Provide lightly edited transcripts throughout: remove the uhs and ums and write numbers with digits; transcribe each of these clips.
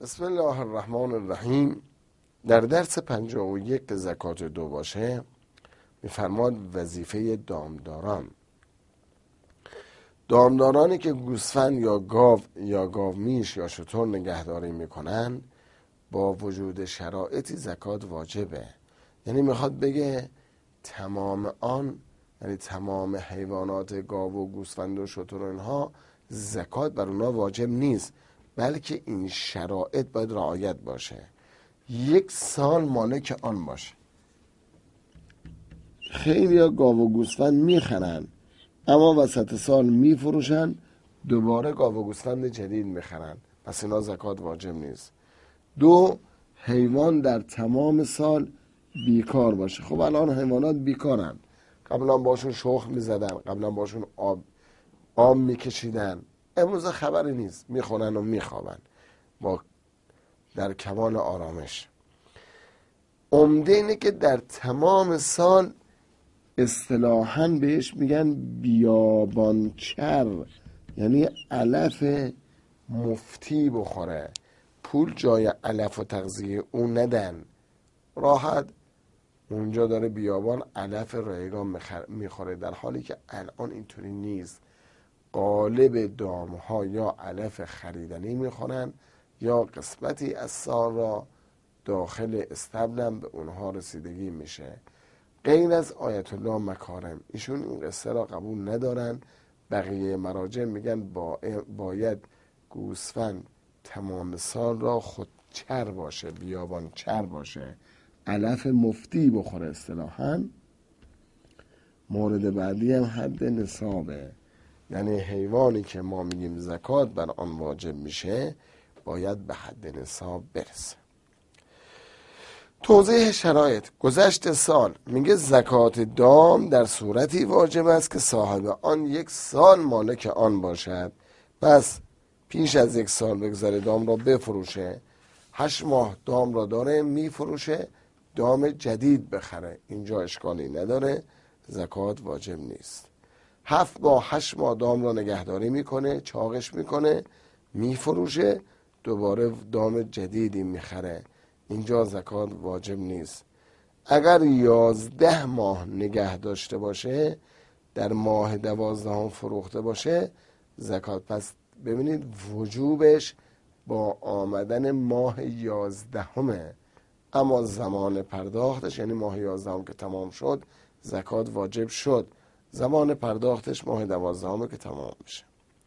بسم الله الرحمن الرحیم. در درس 51 که زکات دو باشه میفرماد وظیفه دامدارانی که گوسفند یا گاو یا گاومیش یا شتر نگهداری میکنن با وجود شرایطی زکات واجبه. یعنی میخواد بگه تمام یعنی تمام حیوانات گاو و گوسفند و شتر و اینها زکات بر اونا واجب نیست، بلکه این شرایط باید رعایت باشه. 1 سال مالک آن باشه. خیلی ها گاو و گوسفند میخرن اما وسط سال میفروشن، دوباره گاو و گوسفند جدید میخرن، پس اینا زکات واجب نیست. 2 حیوان در تمام سال بیکار باشه. خب الان حیوانات بیکارن، قبلا باشون شخم میزدن، قبلا باشون آب میکشیدن، امروز خبری نیست، میخونن و میخوابن در کمال آرامش. عمده اینه که در تمام سال اصطلاحاً بهش میگن بیابانچر، یعنی علف مفتی بخوره، پول جای علف و تغذیه اون ندن، راحت اونجا داره بیابان علف رایگان میخوره، در حالی که الان اینطوری نیست. غالب دامها یا علف خریدنی میخورن یا قسمتی از سال را داخل استبلم به اونها رسیدگی میشه. غیر از آیت الله مکارم، ایشون این قصه را قبول ندارن. بقیه مراجع میگن باید گوسفند تمام سال را خودچر باشه، بیابان چر باشه، علف مفتی بخوره اصطلاحاً. مورد بعدی هم حد نصابه، یعنی حیوانی که ما میگیم زکات بر آن واجب میشه باید به حد نصاب برسه. توضیح شرایط. گذشت سال میگه زکات دام در صورتی واجب است که صاحب آن 1 سال مالک آن باشد. پس پیش از 1 سال بگذره دام را بفروشه، 8 ماه دام را داره میفروشه، دام جدید بخره، اینجا اشکالی نداره، زکات واجب نیست. 7 ماه 8 ماه دام را نگهداری میکنه، چاقش میکنه، میفروشه، دوباره دام جدیدی میخره، اینجا زکات واجب نیست. اگر 11 ماه نگه داشته باشه، در ماه 12 فروخته باشه، زکات. پس ببینید وجوبش با آمدن ماه 11، اما زمان پرداختش یعنی ماه 11 که تمام شد زکات واجب شد، زمان پرداختش ماه 12 که تمام میشه.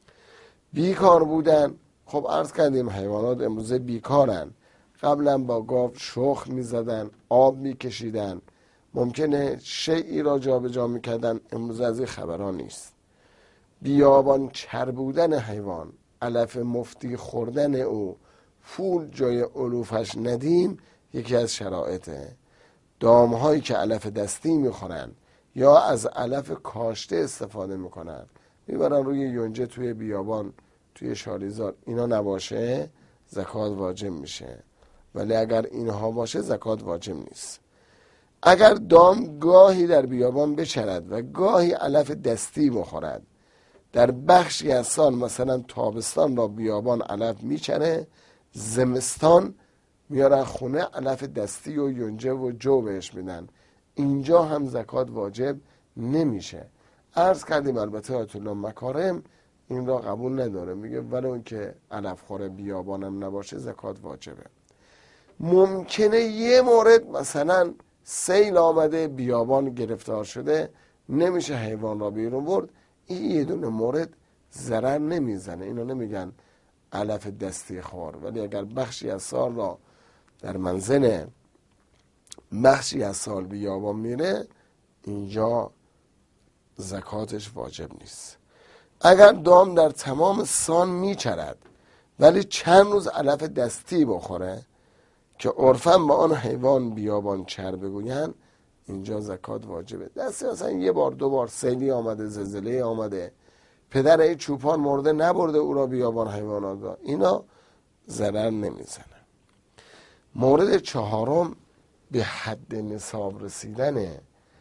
بیکار بودن. خب عرض کردیم حیوانات امروزه بیکارن، قبلا با گاو شخم میزدن، آب میکشیدن، ممکنه شیئی را جا به جا میکردن، امروز از این خبران نیست. بیابان چر بودن حیوان، علف مفتی خوردن او، پول جای علوفش ندیم، یکی از شرایطه. دامهایی که علف دستی میخورن یا از علف کاشته استفاده میکنن، میبرن روی یونجه توی بیابان، توی شالیزار، اینا نباشه زکات واجب میشه. ولی اگر اینها باشه زکات واجب نیست. اگر دام گاهی در بیابان بچرد و گاهی علف دستی بخورد، در بخشی از سال مثلا تابستان را بیابان علف میچره، زمستان میارن خونه علف دستی و یونجه و جو بهش میدن، اینجا هم زکات واجب نمیشه. عرض کردیم البته آیت الله مکارم این را قبول نداره، میگه ولی اون که علف خوره بیابانم نباشه زکات واجبه. ممکنه یه مورد مثلا سیل آمده بیابان گرفتار شده نمیشه حیوان را بیرون برد، این یه دونه مورد ضرر نمیزنه، اینو نمیگن علف دستی خور. ولی اگر بخشی از سال را در منزل بخشی از سال بیابان میره، اینجا زکاتش واجب نیست. اگر دام در تمام سال میچرد ولی چند روز علف دستی بخوره که عرفاً با آن حیوان بیابان چر بگوین، اینجا زکات واجبه. دستی مثلا 1 بار 2 بار سیلی آمده، زلزله آمده، پدر این چوپان مرده نبرده او را بیابان حیوانات، اینا ضرر نمیزنه. مورد 4 به حد نصاب رسیدنه.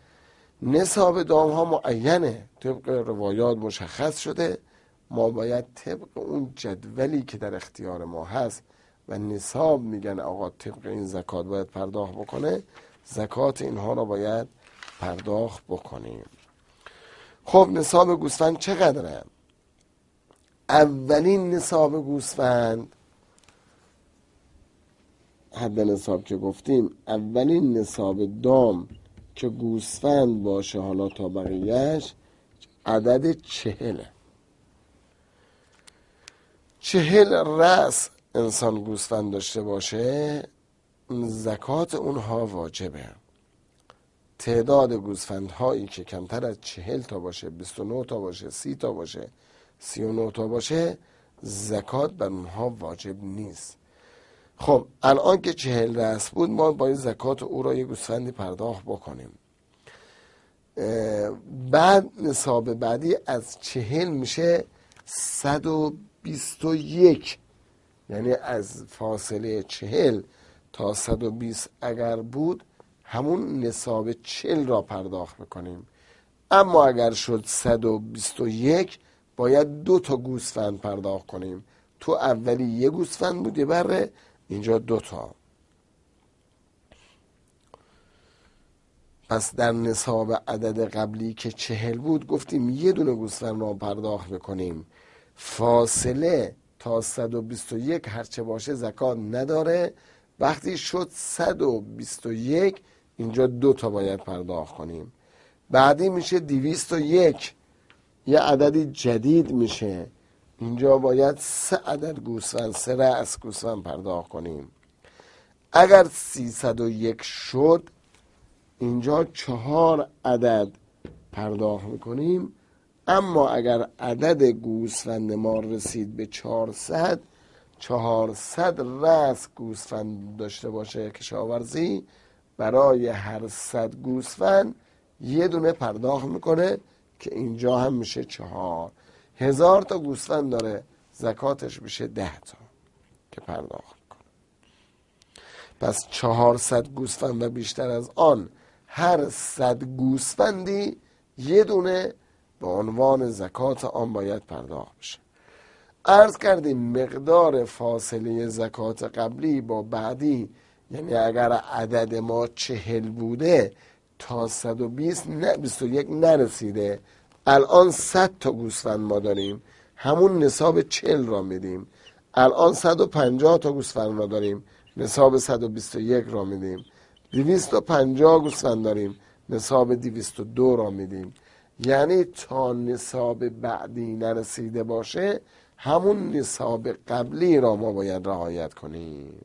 نصاب دام ها معینه، طبق روایات مشخص شده، ما باید طبق اون جدولی که در اختیار ما هست و نصاب میگن آقا طبق این زکات باید پرداخت بکنه، زکات اینها رو باید پرداخت بکنیم. خب نصاب گوسفند چقدره؟ اولین نصاب گوسفند، حد نصاب که گفتیم، اولین نصاب دام که گوسفند باشه حالا تا بقیهش عدد 40. 40 رأس انسان گوسفند داشته باشه زکات اونها واجبه. تعداد گوسفندهایی که کمتر از 40 تا باشه، 29 تا باشه، 30 تا باشه، 39 تا باشه، زکات بر اونها واجب نیست. خب الان که 40 رأس بود، ما باید زکات او را یه گوسفندی پرداخت بکنیم. بعد نصاب بعدی از 40 میشه 121، یعنی از فاصله 40 تا 120 اگر بود همون نصاب 40 را پرداخت بکنیم. اما اگر شد 121 باید 2 تا گوسفند پرداخت کنیم. تو اولی یه گوسفند بود یه بره، اینجا 2 تا. پس در نصاب عدد قبلی که 40 بود گفتیم یه دونه گوسفند را پرداخت بکنیم. فاصله تا 121 هرچه باشه زکات نداره. وقتی شد 121 اینجا 2 تا باید پرداخت کنیم. بعدی میشه 201، یه عددی جدید میشه، اینجا باید 3 عدد گوسفند، 3 رأس گوسفند پرداخت کنیم. اگر 301 شد اینجا 4 عدد پرداخت میکنیم. اما اگر عدد گوسفند ما رسید به 400 رأس گوسفند داشته باشه کشاورزی، برای هر 100 گوسفند یه دونه پرداخت میکنه که اینجا هم میشه 4. 1000 تا گوسفند داره زکاتش میشه 10 تا که پرداخت میکنه. پس 400 گوسفند و بیشتر از آن، هر 100 گوسفندی یه دونه به عنوان زکات آن باید پرداخت بشه. عرض کردیم مقدار فاصله زکات قبلی با بعدی، یعنی اگر عدد ما 40 بوده تا 121 نرسیده، الان 100 تا گوسفند ما داریم، همون نصاب 40 را میدیم. الان 150 تا گوسفند را داریم، نصاب 121 را میدیم. 250 گوسفند داریم، نصاب 202 را میدیم. یعنی تا نصاب بعدی نرسیده باشه همون نصاب قبلی را ما باید رعایت کنیم.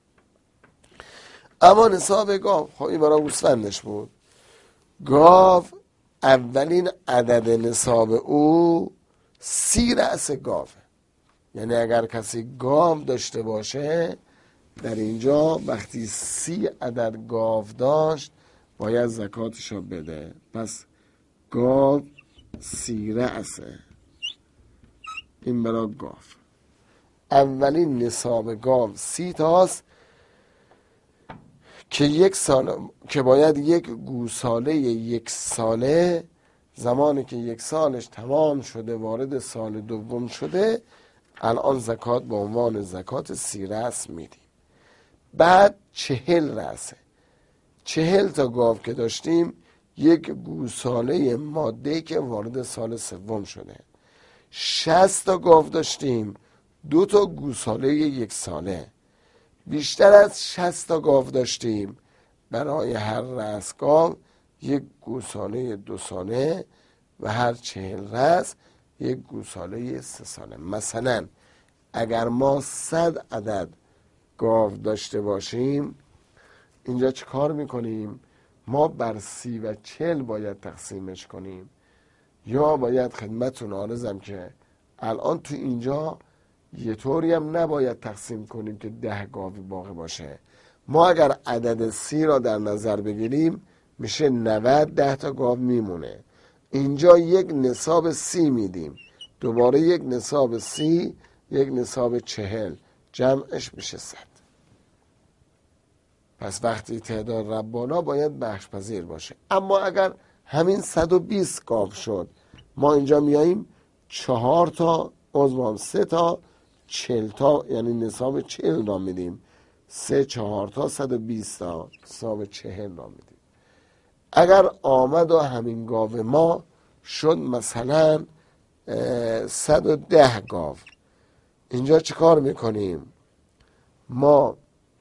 اما نصاب گاو، خب این برای گوسفندش بود. گاو اولین عدد نصاب او 30 رأس گاوه. یعنی اگر کسی گاو داشته باشه در اینجا وقتی 30 عدد گاو داشت باید زکاتش رو بده. پس گاو 30 رأسه. این برای گاو. اولین نصاب گاو 30 تاست که 1 سال، که باید یک گوساله 1 ساله، زمانی که 1 سالش تمام شده وارد سال دوم شده، الان زکات به عنوان زکات 30 رأس میدیم. بعد 40 رأسه. 40 تا گاو که داشتیم، یک گوساله ماده‌ای که وارد سال سوم شده. 60 تا گاو داشتیم، 2 تا گوساله 1 ساله. بیشتر از 60 تا گاو داشتیم، برای هر رأس گاو یک گوساله 2 ساله و هر 40 رأس یک گوساله 3 ساله. مثلا اگر ما 100 عدد گاو داشته باشیم، اینجا چه کار میکنیم؟ ما بر 30 و 40 باید تقسیمش کنیم. یا باید خدمتتون عرضم که الان تو اینجا یه طوری هم نباید تقسیم کنیم که 10 گاو باقی باشه. ما اگر عدد 30 را در نظر بگیریم میشه 90، 10 تا گاو میمونه. اینجا یک نصاب 30 میدیم، دوباره یک نصاب 30، یک نصاب 40، جمعش میشه 100. پس وقتی تعداد ربانا باید بخش پذیر باشه. اما اگر همین 120 گاو شد، ما اینجا میاییم 4 تا، 3 تا 40 تا یعنی نصاب 40 را میدیم. 3 4 تا 120 تا نصاب 40 را میدیم. اگر آمد و همین گاو ما شد مثلا 110 گاو، اینجا چه کار میکنیم؟ ما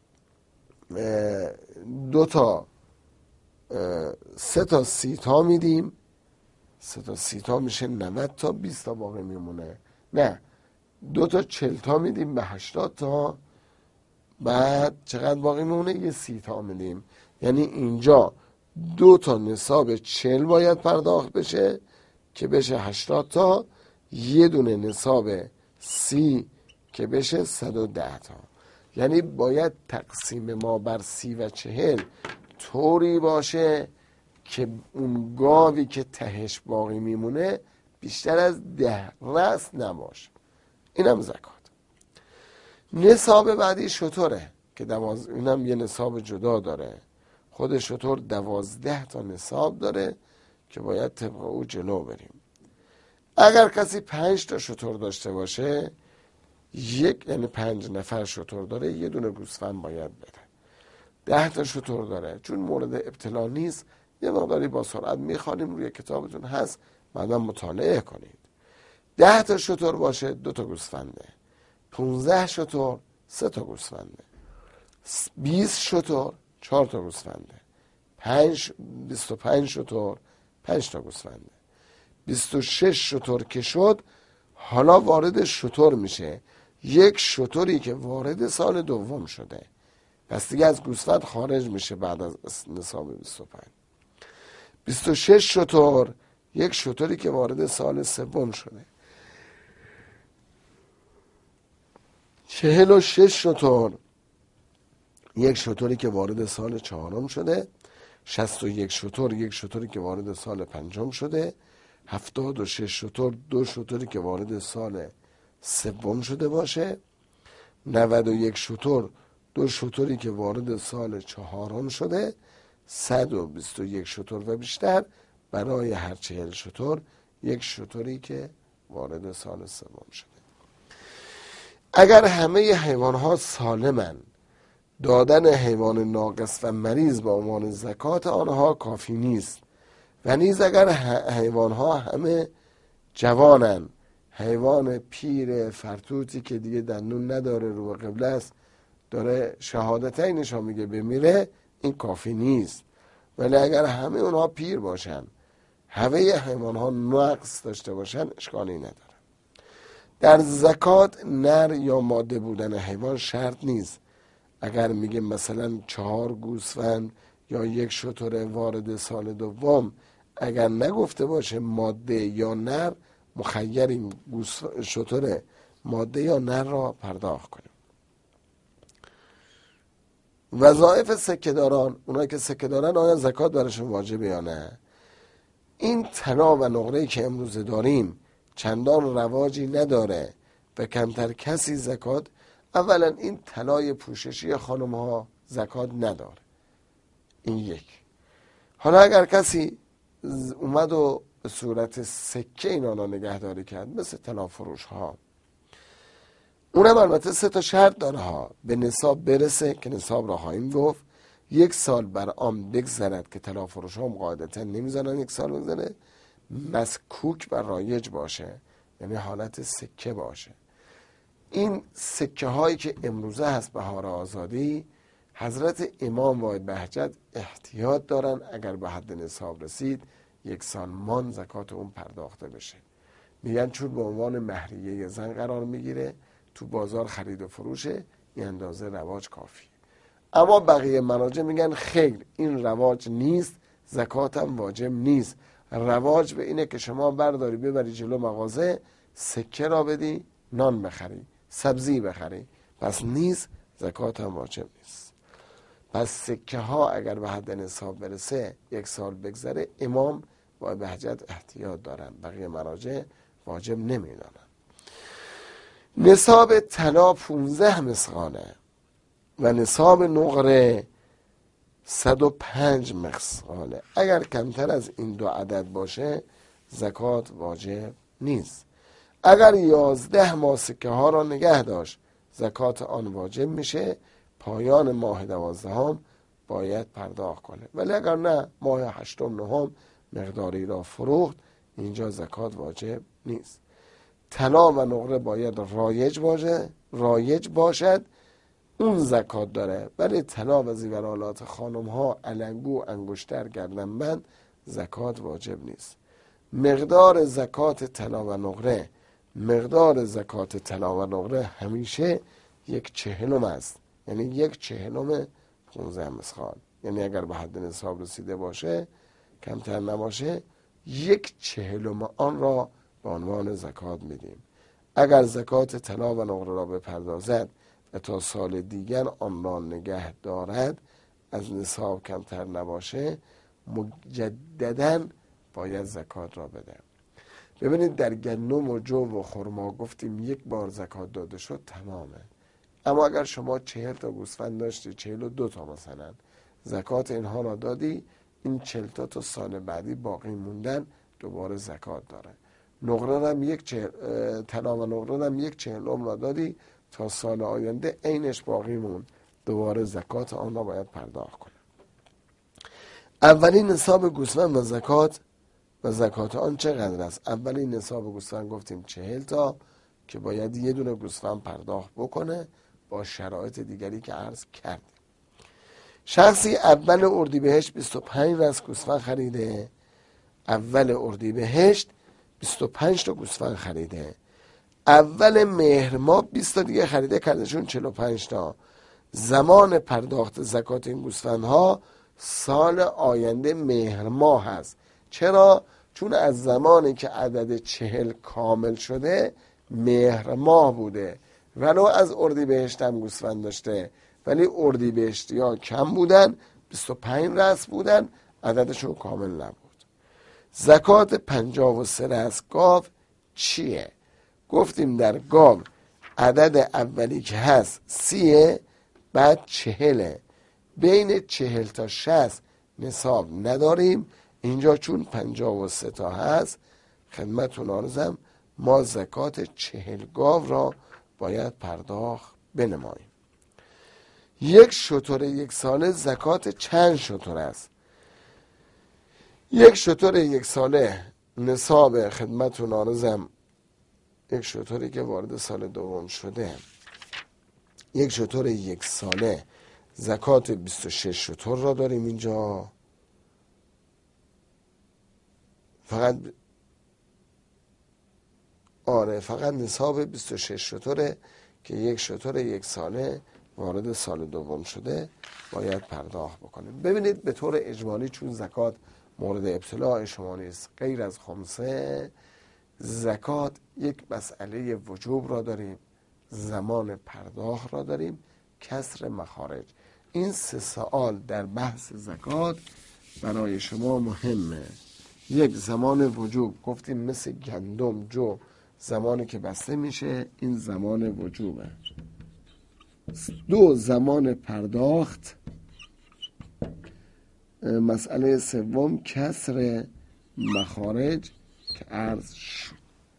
3 تا 30 تا میدیم. 3 تا 30 تا میشه 90 تا، 20 تا باقی میمونه. نه، 2 تا 40 تا میدیم به 80 تا، بعد چقدر باقی میمونه؟ یه 30 تا میدیم. یعنی اینجا 2 تا نصاب 40 باید پرداخت بشه که بشه 80 تا، یه دونه نصاب 30 که بشه 110 تا. یعنی باید تقسیم ما بر 30 و 40 طوری باشه که اون گاوی که تهش باقی میمونه بیشتر از 10 رأس نباشه. اینم زکات. نصاب بعدی شتره که اینم یه نصاب جدا داره. خود شتر 12 تا نصاب داره که باید طبق او جلو بریم. اگر کسی 5 تا شتر داشته باشه، یعنی 5 نفر شتر داره، یه دونه گوسفند باید بده. 10 تا شتر داره، چون مورد ابتلا نیست یه مقداری با سرعت میخوانیم، روی کتابتون هست، بعدا مطالعه کنید. 10 تا شتر باشه 2 تا گوسفنده. 15 شتر 3 تا گوسفنده. 20 شتر 4 تا گوسفنده. 25 شتر 5 تا گوسفنده. 26 شتر که شد، حالا وارد شتر میشه. یک شتری که وارد سال دوم شده، پس دیگه از گوسفند خارج میشه بعد از نصاب 25. 26 شتر، یک شتری که وارد سال سوم شده. 46 شتر، یک شتری که وارد سال چهارم شده. 61 شتر، یک شتری که وارد سال پنجم شده. 76 شتر، دو شتری که وارد سال سوم شده باشه. 91 شتر، دو شتری که وارد سال چهارم شده. 121 شتر و بیشتر، برای هر 40 شتر یک شتری که وارد سال سوم شده. اگر همه حیوانها سالمن، دادن حیوان ناقص و مریض به عنوان زکات آنها کافی نیست. و نیز اگر حیوانها همه جوانن، حیوان پیر فرتوتی که دیگه دندون نداره، رو به قبله است، داره شهادتین نشان میگه بمیره، این کافی نیست. ولی اگر همه اونها پیر باشن، همه حیوانها نقص داشته باشن، اشکالی نداره. در زکات نر یا ماده بودن حیوان شرط نیست. اگر میگه مثلا 4 گوسفند یا 1 شتر وارد سال دوم، اگر نگفته باشه ماده یا نر، مخیریم شتر ماده یا نر را پرداخت کنیم. وظایف سکه‌داران، اونایی که سکه دارن، آیا زکات براشون واجبه یا نه؟ این طلا و نقره‌ای که امروز داریم چندان رواجی نداره و کمتر کسی زکات. اولا این طلای پوششی خانم ها زکات نداره، این یک. حالا اگر کسی اومد و به صورت سکه اینا را نگهداری کرد، مثل طلا فروش ها، اونم البته 3 تا شرط داره ها. به نصاب برسه که نصاب را خواهیم گفت. 1 سال بر آن بگذرد که طلا فروش ها قاعدتا نمیذارن 1 سال بگذره. مسکوک و رایج باشه، یعنی حالت سکه باشه. این سکه هایی که امروزه هست بهار آزادی، حضرت امام واحد بهجت احتیاط دارن اگر به حد نصاب رسید 1 سال مان زکات اون پرداخته بشه. میگن چون به عنوان مهریه زن قرار میگیره، تو بازار خرید و فروشه، این اندازه رواج کافیه. اما بقیه مراجع میگن خیر، این رواج نیست، زکات هم واجب نیست. رواج به اینه که شما برداری ببری جلو مغازه، سکه را بدی، نان بخری، سبزی بخری، پس نیست، زکات هم واجب نیست. پس سکه ها اگر به حد نصاب برسه 1 سال بگذره، امام و بهجت احتیاط دارن، بقیه مراجع واجب نمیدانن. نصاب طلا 15 مثقاله و نصاب نقره 105 مثقاله. اگر کمتر از این 2 عدد باشه زکات واجب نیست. اگر 11 ماه سکه ها را نگه داشت زکات آن واجب میشه، پایان ماه 12 باید پرداخت کنه. ولی اگر نه ماه 8 9 مقداری را فروخت، اینجا زکات واجب نیست. طلا و نقره باید رایج باشد، اون زکات داره. ولی طلا و زیورآلات خانم ها، علنگو، انگشتر، گردنبند زکات واجب نیست. مقدار زکات طلا و نقره همیشه 1/40 است، یعنی 1/40 15 مسخال. یعنی اگر به حد نصاب رسیده باشه، کمتر نباشه، 1/40 آن را به عنوان زکات میدیم. اگر زکات طلا و نقره را بپردازد و تا سال دیگر آن را نگه دارد، از نصاب کمتر نباشه، مجدداً باید زکات را بده. ببینید در گندم و جو و خرما گفتیم 1 بار زکات داده شد تمامه. اما اگر شما 40 تا گوسفند داشتی، 42 تا مثلا، زکات اینها را دادی، این 40 تا سال بعدی باقی موندن دوباره زکات داره. نقره هم طلا و نقره هم 1/40 را دادی، تا سال آینده عینش باقی موند، دوباره زکات آن را باید پرداخت کنه. اولین نصاب گوسفند و زکات آن چقدر است؟ اولین نصاب گوسفند گفتیم 40 تا که باید 1 دونه گوسفند پرداخت بکنه، با شرایط دیگری که عرض کردیم. شخصی اول اردیبهشت 25 رأس گوسفند خریده، اول اردیبهشت 25 تا گوسفند خریده، اول مهر ماه 20 تا دیگه خریده، کردشون 45 تا. زمان پرداخت زکات این گوسفندها سال آینده مهر ماه هست. چرا؟ چون از زمانی که عدد 40 کامل شده مهر ماه بوده، ولو از اردیبهشت هم گوسفند داشته، ولی اردیبهشتی ها کم بودن، 25 رأس بودن، عددشون کامل نبود. زکات 53 رأس گاو چیه؟ گفتیم در گاو عدد اولی که هست 30، بعد 40، بین 40 تا 60 نصاب نداریم. اینجا چون 53 تا هست، خدمتتون عرضم ما زکات 40 گاو را باید پرداخت بنماییم. 1 شتر 1 ساله زکات چند شتر است؟ 1 شتر 1 ساله نصاب، خدمتتون عرضم 1 شتری که وارد سال دوم شده، 1 شتر 1 ساله زکات 26 شتر را داریم اینجا. فقط نصاب 26 شتره که 1 شتر 1 ساله وارد سال دوم شده باید پرداخت بکنیم. ببینید به طور اجمالی چون زکات مورد ابتلاع شما نیست، غیر از خمسه، زکات یک مسئله وجوب را داریم، زمان پرداخت را داریم، کسر مخارج. این 3 سوال در بحث زکات برای شما مهمه. 1 زمان وجوب، گفتیم مثل گندم، جو، زمانی که بسته میشه این زمان وجوبه. 2 زمان پرداخت. مسئله سوم کسر مخارج که عرض شد.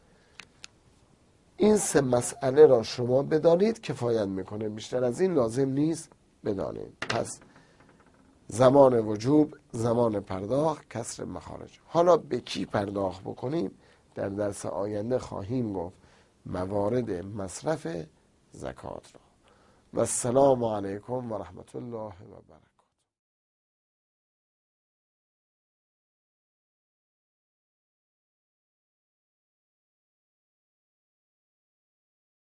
این 3 مسئله را شما بدانید کفایت میکنه، بیشتر از این لازم نیست بدانید. پس زمان وجوب، زمان پرداخت، کسر مخارج. حالا به کی پرداخت بکنیم در درس آینده خواهیم گفت، موارد مصرف زکات را. و السلام علیکم و رحمت الله و برکاته.